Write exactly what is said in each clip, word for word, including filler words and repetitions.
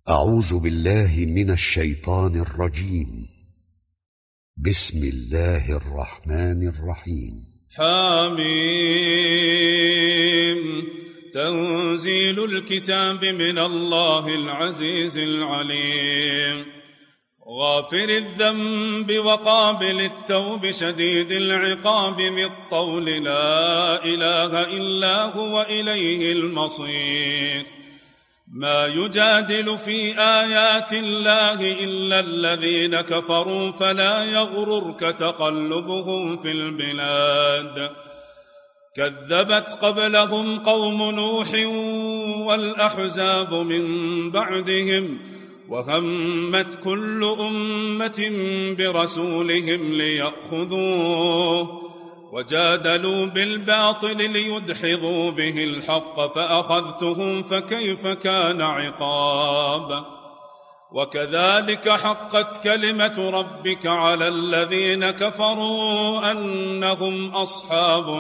أعوذ بالله من الشيطان الرجيم. بسم الله الرحمن الرحيم. حميم. تنزيل الكتاب من الله العزيز العليم، غافر الذنب وقابل التوب شديد العقاب ذي الطول، لا إله إلا هو إليه المصير. ما يجادل في آيات الله إلا الذين كفروا، فلا يغررك تقلبهم في البلاد. كذبت قبلهم قوم نوح والأحزاب من بعدهم، وهمت كل أمة برسولهم ليأخذوه، وجادلوا بالباطل ليدحضوا به الحق، فأخذتهم فكيف كان عقاب. وكذلك حقت كلمة ربك على الذين كفروا أنهم أصحاب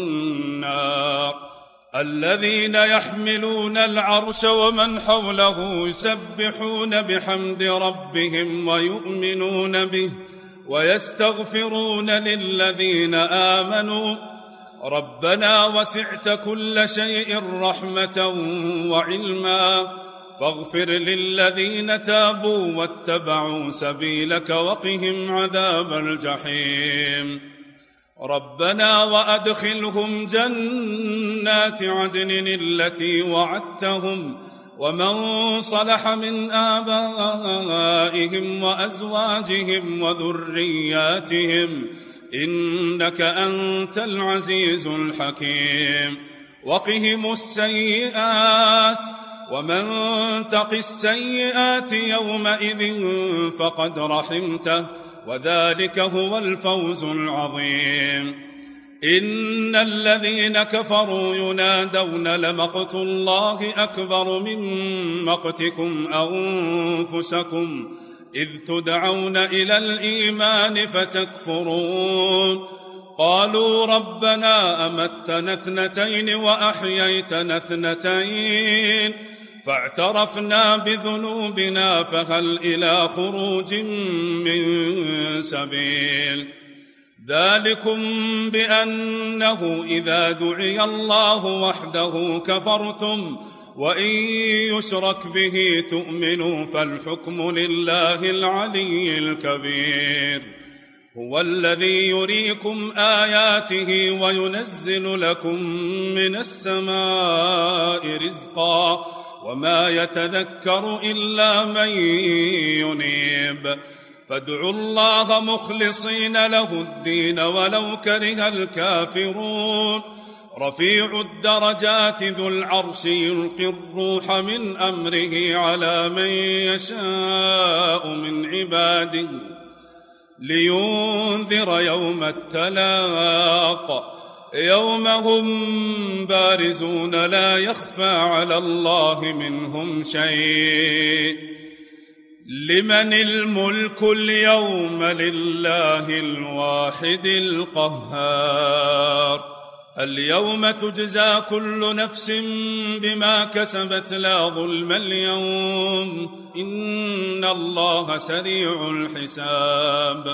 النار. الذين يحملون العرش ومن حوله يسبحون بحمد ربهم ويؤمنون به ويستغفرون للذين آمنوا ربنا وسعت كل شيء رحمة وعلما، فاغفر للذين تابوا واتبعوا سبيلك وقهم عذاب الجحيم. ربنا وأدخلهم جنات عدن التي وعدتهم ومن صلح من آبائهم وأزواجهم وذرياتهم إنك أنت العزيز الحكيم. وقهم السيئات، ومن تق السيئات يومئذ فقد رحمته، وذلك هو الفوز العظيم. إن الذين كفروا ينادون لمقت الله أكبر من مقتكم أنفسكم إذ تدعون إلى الإيمان فتكفرون. قالوا ربنا أمتنا اثنتين وأحييتنا اثنتين فاعترفنا بذنوبنا فهل إلى خروج من سبيل. ذلكم بأنه إذا دعي الله وحده كفرتم، وإن يشرك به تؤمنوا، فالحكم لله العلي الكبير. هو الذي يريكم آياته وينزل لكم من السماء رزقا، وما يتذكر إلا من ينيب. فادعوا الله مخلصين له الدين ولو كره الكافرون. رفيع الدرجات ذو العرش يلقي الروح من أمره على من يشاء من عباده لينذر يوم التلاق، يوم هم بارزون لا يخفى على الله منهم شيء. لمن الملك اليوم؟ لله الواحد القهار. اليوم تجزى كل نفس بما كسبت لا ظلم اليوم، إن الله سريع الحساب.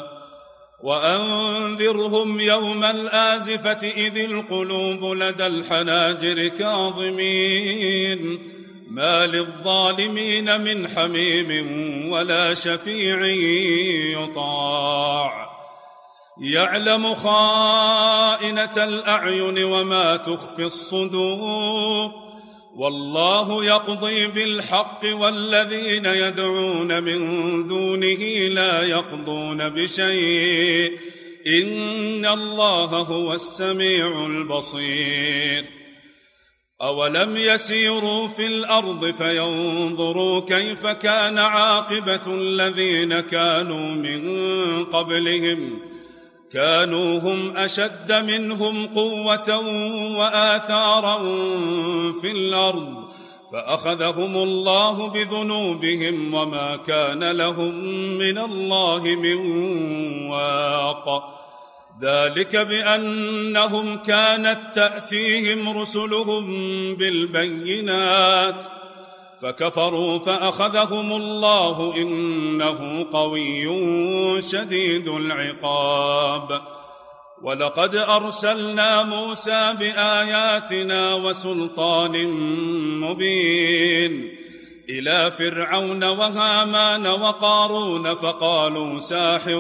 وأنذرهم يوم الآزفة إذ القلوب لدى الحناجر كاظمين، ما للظالمين من حميم ولا شفيع يطاع. يعلم خائنة الأعين وما تخفي الصدور، والله يقضي بالحق والذين يدعون من دونه لا يقضون بشيء، إن الله هو السميع البصير. أولم يسيروا في الأرض فينظروا كيف كان عاقبة الذين كانوا من قبلهم، كانوا هم أشد منهم قوة وآثارا في الأرض، فأخذهم الله بذنوبهم وما كان لهم من الله من واق. ذلك بأنهم كانت تأتيهم رسلهم بالبينات فكفروا فأخذهم الله إنه قوي شديد العقاب. ولقد أرسلنا موسى بآياتنا وسلطان مبين إلى فرعون وهامان وقارون فقالوا ساحر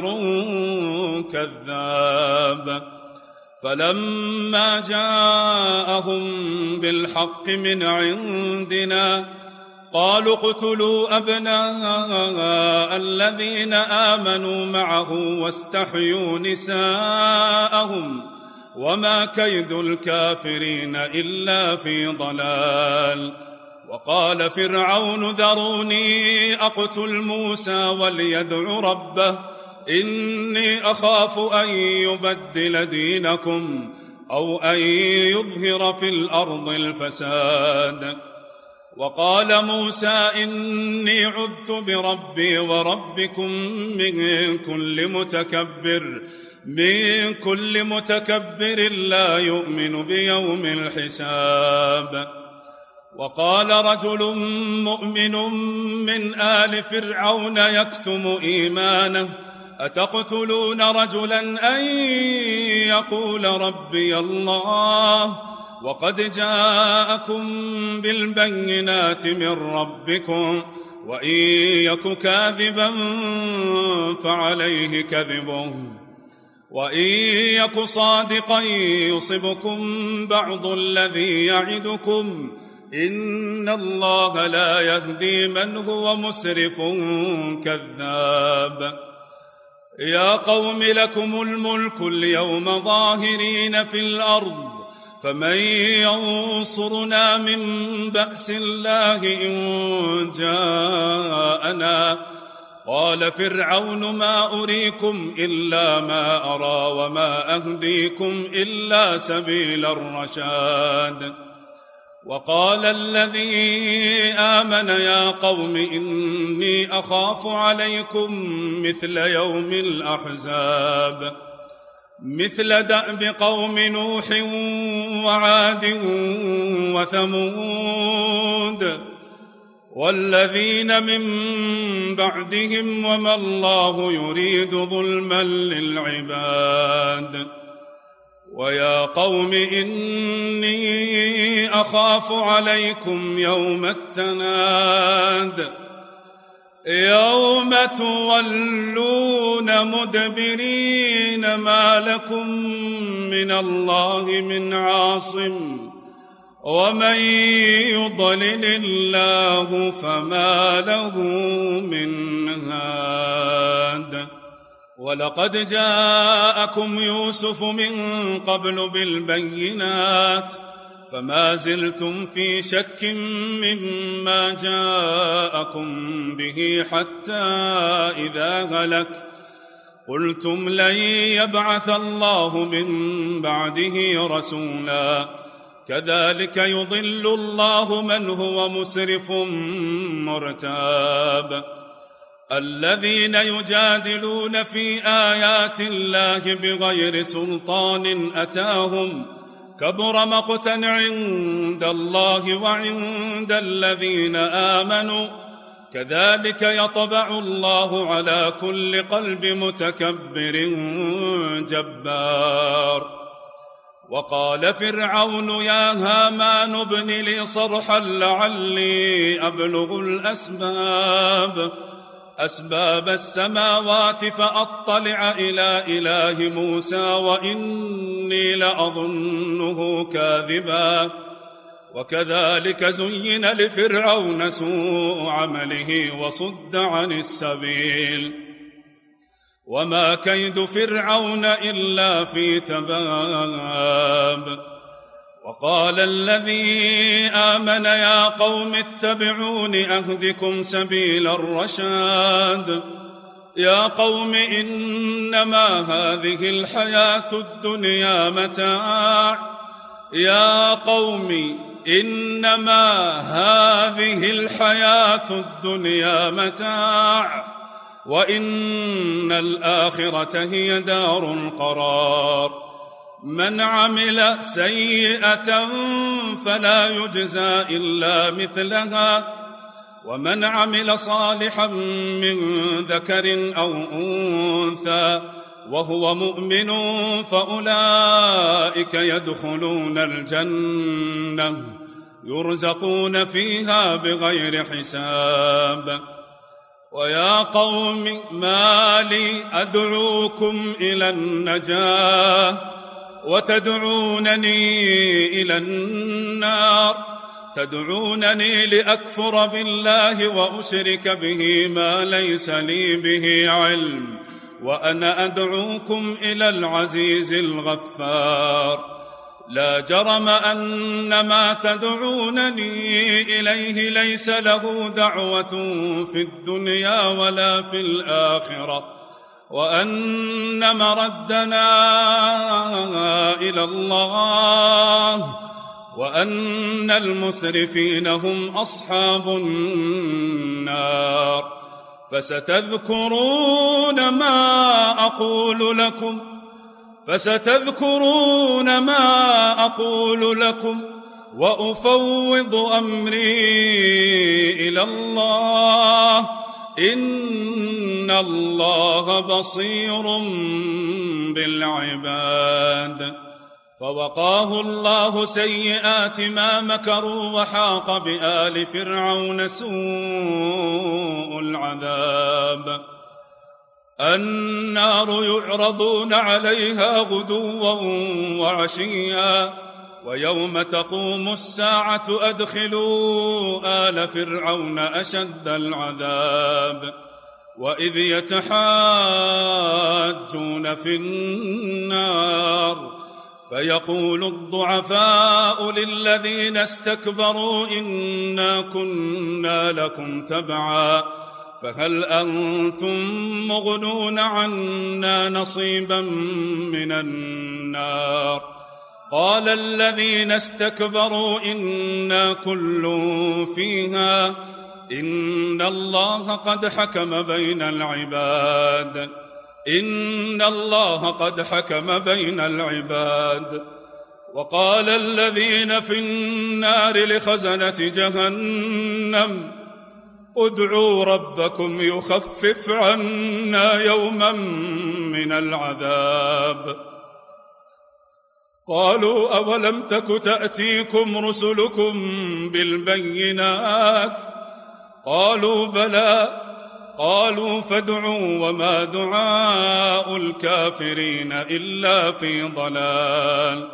كذاب. فلما جاءهم بالحق من عندنا قالوا اقتلوا أبناء الذين آمنوا معه واستحيوا نساءهم وما كيد الكافرين إلا في ضلال. وقال فرعون ذروني أقتل موسى وليدع ربه إني أخاف أن يبدل دينكم أو أن يظهر في الأرض الفساد. وقال موسى إني عذت بربي وربكم من كل متكبر من كل متكبر لا يؤمن بيوم الحساب. وقال رجل مؤمن من آل فرعون يكتم إيمانه أتقتلون رجلا أن يقول ربي الله وقد جاءكم بالبينات من ربكم وإن يك كاذبا فعليه كذبه وإن يك صادقا يصبكم بعض الذي يعدكم إن الله لا يهدي من هو مسرف كذاب. يا قوم لكم الملك اليوم ظاهرين في الأرض فمن ينصرنا من بأس الله إن جاءنا. قال فرعون ما أريكم إلا ما أرى وما أهديكم إلا سبيل الرشاد. وقال الذي آمن يا قوم إني أخاف عليكم مثل يوم الأحزاب مثل دأب قوم نوح وعاد وثمود والذين من بعدهم وما الله يريد ظلما للعباد. ويا قوم إني أخاف عليكم يوم التناد يوم تولون مدبرين ما لكم من الله من عاصم ومن يضلل الله فما له من هاد. ولقد جاءكم يوسف من قبل بالبينات فما زلتم في شك مما جاءكم به حتى إذا هلك قلتم لن يبعث الله من بعده رسولا كذلك يضل الله من هو مسرف مرتاب. الذين يجادلون في آيات الله بغير سلطان أتاهم كبر مقتا عند الله وعند الذين آمنوا كذلك يطبع الله على كل قلب متكبر جبار. وقال فرعون يا هامان ابن لي صرحا لعلي أبلغ الأسباب أسباب السماوات فأطلع إلى إله موسى وإني لأظنه كاذبا. وكذلك زين لفرعون سوء عمله وصد عن السبيل وما كيد فرعون إلا في تباب. وقال الذي آمن يا قوم اتبعون أهدكم سبيل الرشاد. يا قوم إنما هذه الحياة الدنيا متاع يا قوم إنما هذه الحياة الدنيا متاع وإن الآخرة هي دار القرار. من عمل سيئة فلا يجزى إلا مثلها ومن عمل صالحا من ذكر أو أنثى وهو مؤمن فأولئك يدخلون الجنة يرزقون فيها بغير حساب. ويا قوم ما لي أدعوكم إلى النجاة وتدعونني إلى النار تدعونني لأكفر بالله وأشرك به ما ليس لي به علم وأنا أدعوكم إلى العزيز الغفار. لا جرم أن ما تدعونني إليه ليس له دعوة في الدنيا ولا في الآخرة وأن مردنا إلى الله وأن المسرفين هم أصحاب النار. فستذكرون ما أقول لكم فستذكرون ما أقول لكم وأفوض أمري إلى الله إن الله بصير بالعباد. فوقاه الله سيئات ما مكروا وحاق بآل فرعون سوء العذاب. النار يعرضون عليها غدوا وعشيا ويوم تقوم الساعة أدخلوا آل فرعون أشد العذاب. وإذ يتحاجون في النار فيقول الضعفاء للذين استكبروا إنا كنا لكم تبعا فهل أنتم مغنون عنا نصيبا من النار. قال الذين استكبروا إنا كل فيها إن الله قد حكم بين العباد إن الله قد حكم بين العباد. وقال الذين في النار لخزنة جهنم ادعوا ربكم يخفف عنا يوما من العذاب. قالوا أولم تك تأتيكم رسلكم بالبينات قالوا بلى قالوا فادعوا وما دعاء الكافرين إلا في ضلال.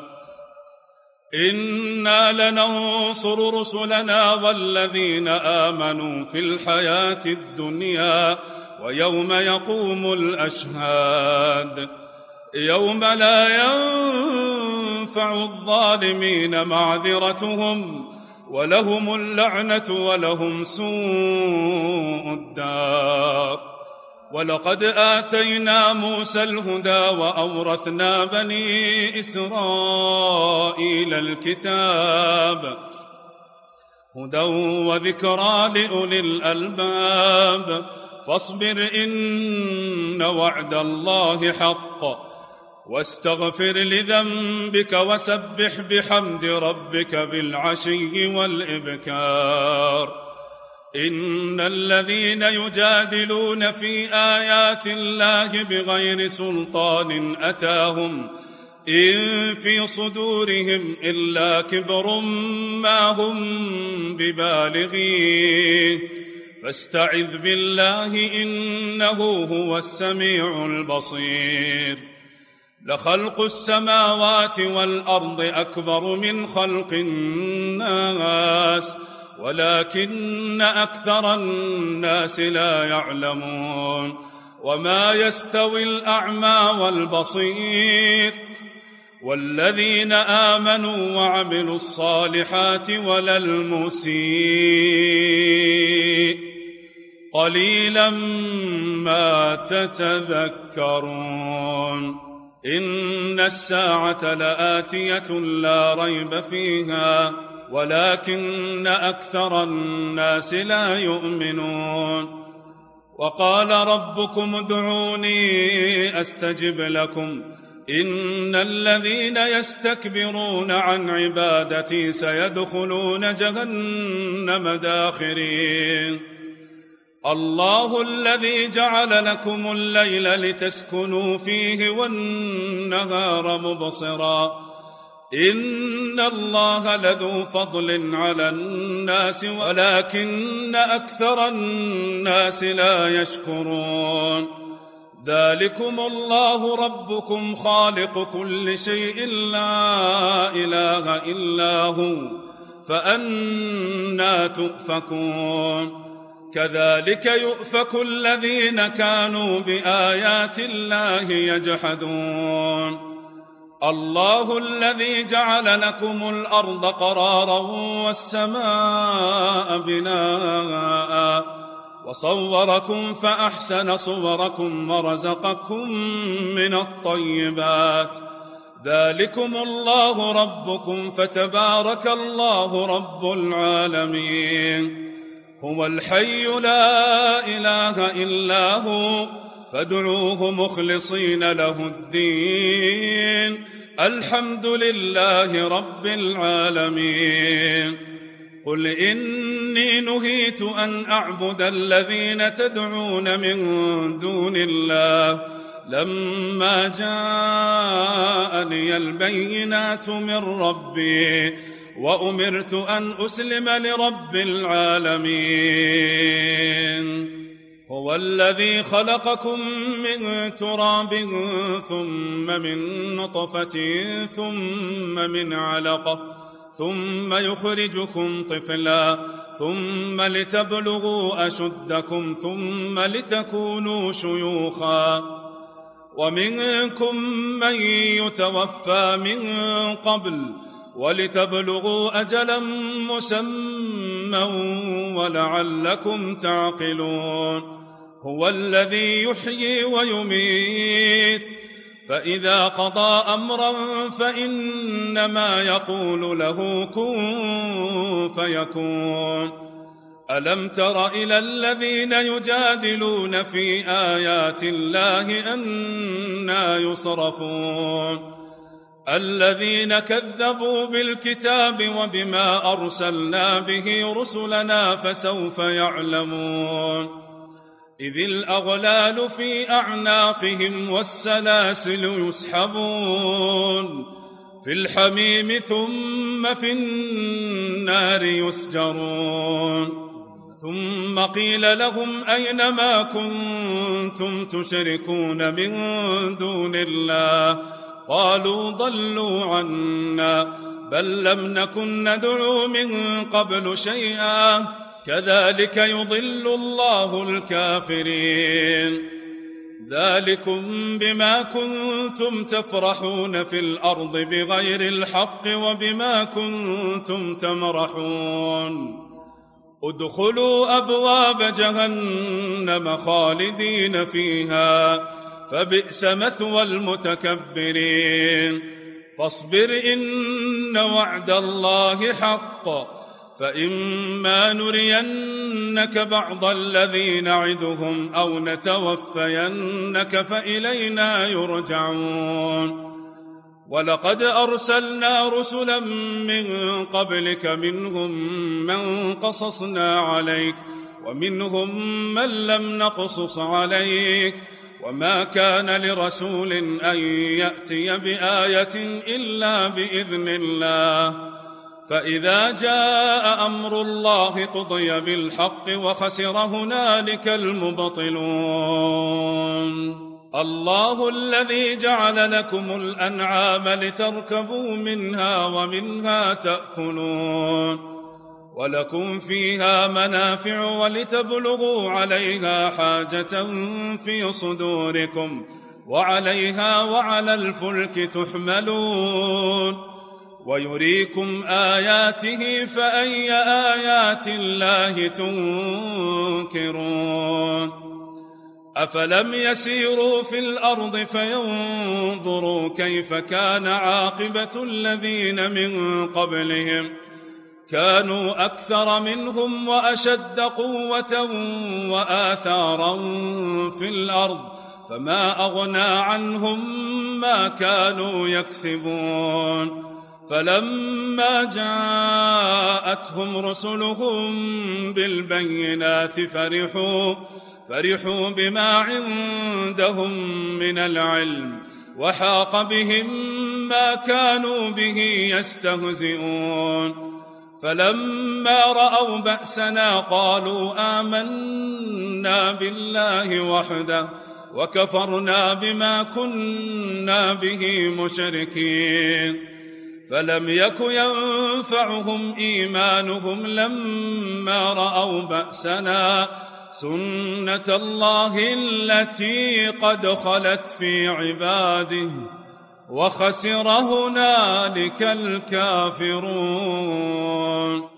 إنا لننصر رسلنا والذين آمنوا في الحياة الدنيا ويوم يقوم الأشهاد يوم لا ينفع الظالمين معذرتهم ولهم اللعنة ولهم سوء الدار. ولقد آتينا موسى الهدى وأورثنا بني إسرائيل الكتاب هدى وذكرى لأولي الألباب. فاصبر إن وعد الله حق واستغفر لذنبك وسبح بحمد ربك بالعشي والإبكار. إن الذين يجادلون في آيات الله بغير سلطان أتاهم إن في صدورهم إلا كبر ما هم ببالغيه فاستعذ بالله إنه هو السميع البصير. لخلق السماوات والأرض أكبر من خلق الناس ولكن أكثر الناس لا يعلمون. وما يستوي الأعمى والبصير والذين آمنوا وعملوا الصالحات ولا المسيء قليلا ما تتذكرون. إن الساعة لآتية لا ريب فيها ولكن أكثر الناس لا يؤمنون. وقال ربكم ادعوني أستجب لكم إن الذين يستكبرون عن عبادتي سيدخلون جهنم داخرين الله الذي جعل لكم الليل لتسكنوا فيه والنهار مبصرا إن الله لذو فضل على الناس ولكن أكثر الناس لا يشكرون ذلكم الله ربكم خالق كل شيء لا إله إلا هو فأنى تؤفكون كذلك يؤفك الذين كانوا بآيات الله يجحدون الله الذي جعل لكم الأرض قرارا والسماء بناء وصوركم فأحسن صوركم ورزقكم من الطيبات ذلكم الله ربكم فتبارك الله رب العالمين هو الحي لا إله إلا هو فادعوه مخلصين له الدين الحمد لله رب العالمين قل إني نهيت أن أعبد الذين تدعون من دون الله لما جاءني البينات من ربي وأمرت أن أسلم لرب العالمين هو الذي خلقكم من تراب ثم من نطفة ثم من علقة ثم يخرجكم طفلا ثم لتبلغوا أشدكم ثم لتكونوا شيوخا ومنكم من يتوفى من قبل ولتبلغوا أجلا مسمى ولعلكم تعقلون هو الذي يحيي ويميت فإذا قضى أمرا فإنما يقول له كن فيكون ألم تر إلى الذين يجادلون في آيات الله أنى يصرفون الذين كذبوا بالكتاب وبما أرسلنا به رسلنا فسوف يعلمون إذ الأغلال في أعناقهم والسلاسل يسحبون في الحميم ثم في النار يسجرون ثم قيل لهم أين ما كنتم تشركون من دون الله قالوا ضلوا عنا بل لم نكن ندعو من قبل شيئا كذلك يضل الله الكافرين ذلكم بما كنتم تفرحون في الأرض بغير الحق وبما كنتم تمرحون ادخلوا أبواب جهنم خالدين فيها فبئس مثوى المتكبرين فاصبر إن وعد الله حق فإما نرينك بعض الذي نعدهم أو نتوفينك فإلينا يرجعون ولقد أرسلنا رسلا من قبلك منهم من قصصنا عليك ومنهم من لم نقصص عليك وما كان لرسول أن يأتي بآية إلا بإذن الله فإذا جاء أمر الله قضي بالحق وخسر هنالك المبطلون الله الذي جعل لكم الأنعام لتركبوا منها ومنها تأكلون ولكم فيها منافع ولتبلغوا عليها حاجة في صدوركم وعليها وعلى الفلك تحملون ويريكم آياته فأي آيات الله تنكرون أفلم يسيروا في الأرض فينظروا كيف كان عاقبة الذين من قبلهم كانوا أكثر منهم وأشد قوة وآثارا في الأرض فما أغنى عنهم ما كانوا يكسبون فلما جاءتهم رسلهم بالبينات فرحوا فرحوا بما عندهم من العلم وحاق بهم ما كانوا به يستهزئون فلما رأوا بأسنا قالوا آمنا بالله وحده وكفرنا بما كنا به مشركين فلم يك ينفعهم إيمانهم لما رأوا بأسنا سنة الله التي قد خلت في عباده وخسر هنالك الكافرون.